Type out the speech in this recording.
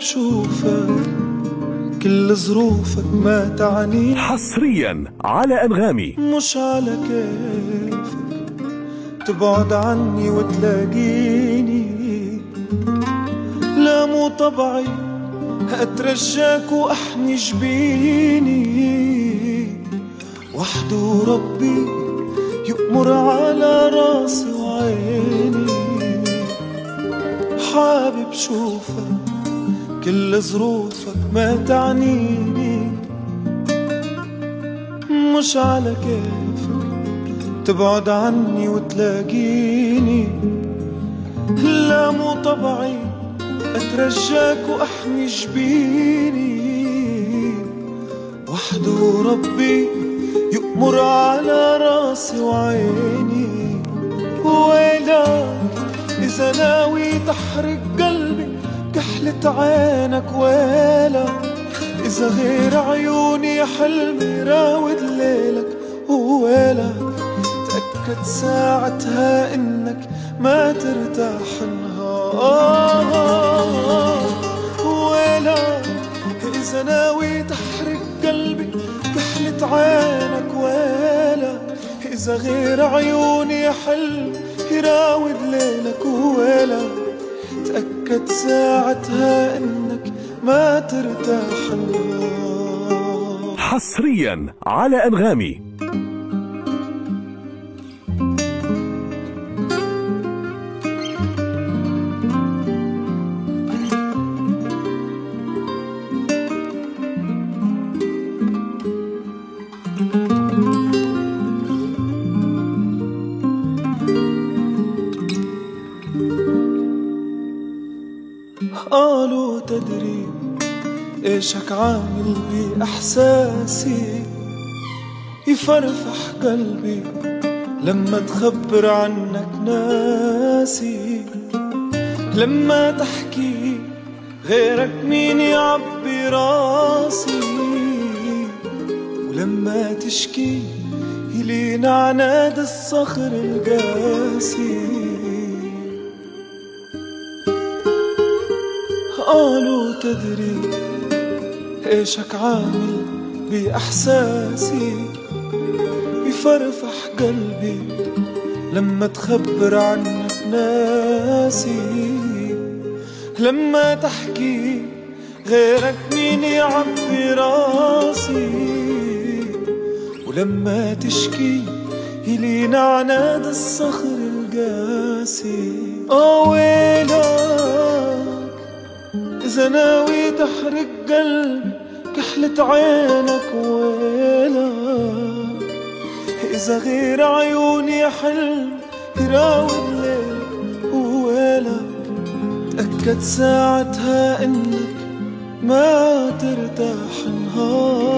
بشوفك كل ظروفك ما تعني. حصريا على أنغامي. مش على كيفك تبعد عني وتلاقيني، لا مو طبعي أترجاك وأحني جبيني، وحده ربي يؤمر على راسي وعيني. حابب شوفك كل ظروفك ما تعنيني، مش على كيفك تبعد عني وتلاقيني، لا مو طبعي أترجاك وأحمي جبيني، وحده ربي يؤمر على راسي وعيني. ويلك إذا ناوي تحرق قلبي كحلة عينك، ويلك إذا غير عيوني حلمي راود ليلك، ويلك تأكد ساعتها إنك ما ترتاح نهار. ويلك إذا ناوي تحرق قلبي كحلة عينك، ويلك إذا غير عيوني حلمي يراود ليلك، ويلك تأكد ساعتها إنك ما ترتاح النهار. حصريا على أنغامي. قالوا تدري إيشك عامل بإحساسي، يفرفح قلبي لما تخبر عنك ناسي، لما تحكي غيرك مين يعبي راسي، ولما تشكي يلين عناد الصخر القاسي. قالوا تدري إيشك عامل بإحساسي، يفرفح قلبي لما تخبر عنك ناسي، لما تحكي غيرك مين يعبي راسي، ولما تشكي يلين عناد الصخر القاسي. ويلك إذا ناوي تحرق قلبي كحلة عينك، ويلك إذا غير عيوني حلم يراود ليلك، ويلك تأكد ساعتها إنك ما ترتاح نهار.